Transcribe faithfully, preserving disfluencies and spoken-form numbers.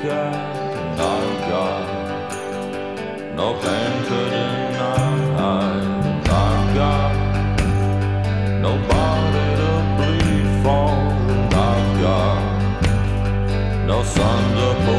got, and I've got no pain to deny, and I've got nobody to bleed for, and I've got no sun to pour.